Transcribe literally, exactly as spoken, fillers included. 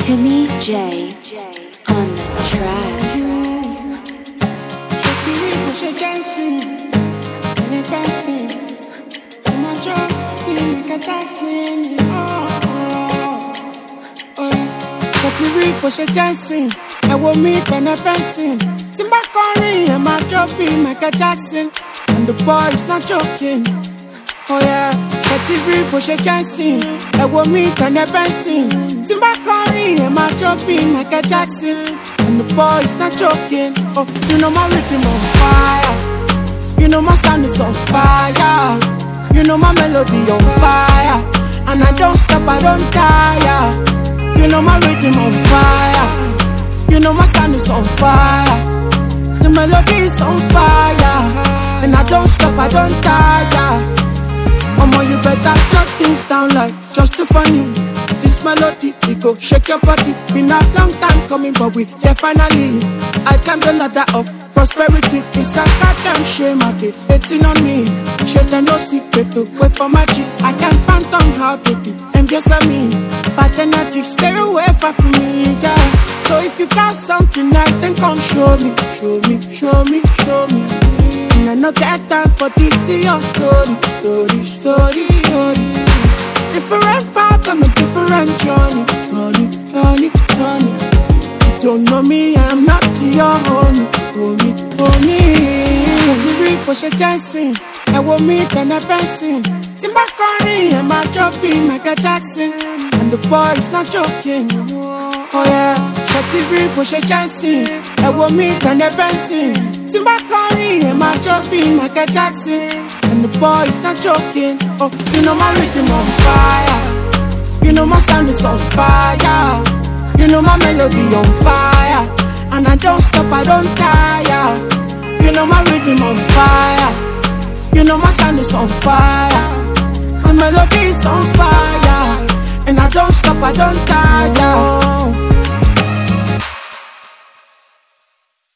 Timmy J on the track. Sotiri bó ṣe jẹ́sìn, ẹ wo mi kọ̀nà bẹ́sìn. Tí n bá kọrin, ẹ máa jó bí Michael Jackson. And the boy is not joking. Oh yeah, Sotiri bó ṣe jẹ́sìn, ẹ wo mi kọ̀nà bẹ́sìn. Tí n bá kọrin, ẹ máa jó bí Michael Jackson. And the boy is not joking. Oh, you know my rhythm on fire. You know my sound is on fire. You know my melody on fire. And I don't stop, I don't tire. You know my rhythm on fire. You know my sound is on fire. The melody is on fire. And I don't stop, I don't tire. Mama, you better cut things down like just too funny. This melody, it go shake your body. Been a long time coming, but we here finally. I climbed the ladder of prosperity. It's a goddamn shame I did hating on me. Shit, I no secret to wait for my cheeks. I can't phantom how they be. I'm just a me. But energy, stay away from me, yeah. So if you got something nice, then come show me. Show me, show me, show me. And I no get time for this, see your story. Story, story, story. Different path on a different journey. Journey, journey, journey. You don't know me, I'm not your homie. Homie, homie. Sotiri bó ṣe jẹ́sìn, ẹ wo mi kọ̀nà bẹ́sìn. Tí n bá kọrin, ẹ máa jó bí Michael Jackson. And the boy is not joking. Oh yeah, Sotiri bó ṣe jẹ́sìn, ẹ wo mi kọ̀nà bẹ́sìn. Tí n bá kọrin, ẹ máa jó bí Michael Jackson. And the boy is not joking. Oh, you know my rhythm on fire. You know my sound is on fire. You know my melody on fire. And I don't stop, I don't tire. You know my rhythm on fire. You know my sound is on fire. My melody is on fire. And I don't stop, I don't tire.